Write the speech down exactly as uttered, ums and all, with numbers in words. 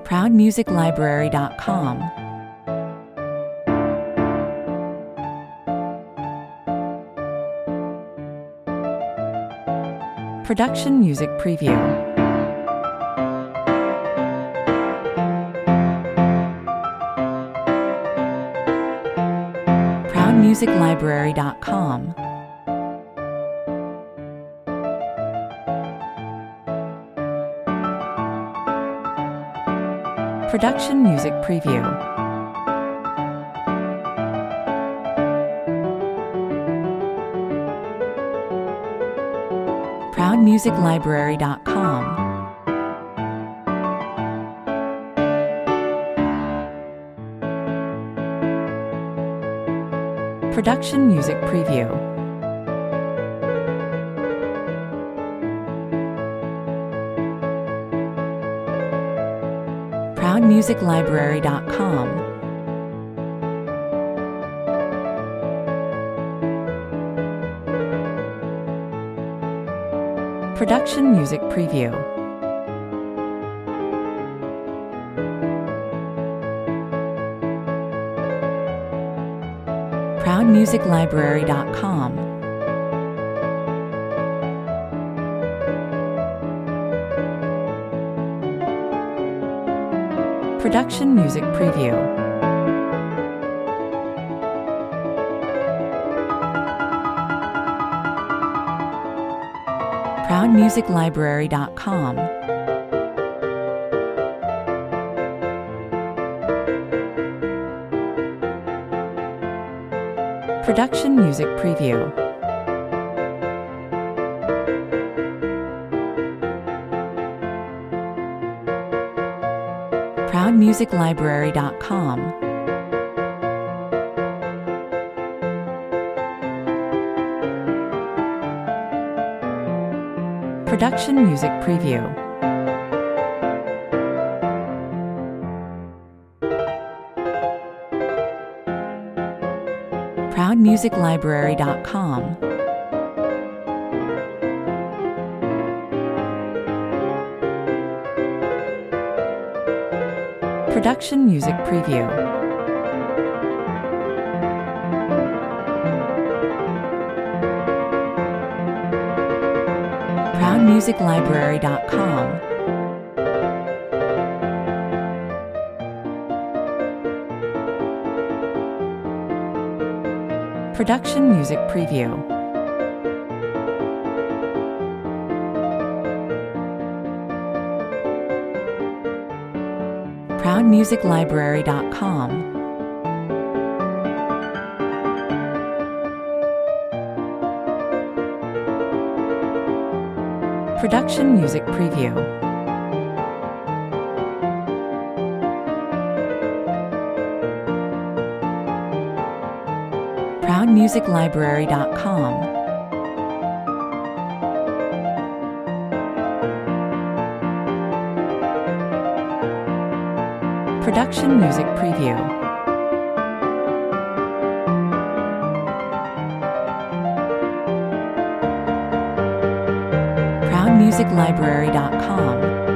proud music library dot com. Production Music Preview. proud music library dot com. Production Music Preview. proud music library dot com. Production Music Preview. proud music library dot com. Production Music Preview. proud music library dot com. Production Music Preview. proud music library dot com. Production Music Preview. proud music library dot com. Production Music Preview. proud music library dot com. Production Music Preview. proud music library dot com. Production Music Preview. proud music library dot com. Production Music Preview. proud music library dot com. Production Music Preview. proud music library dot com.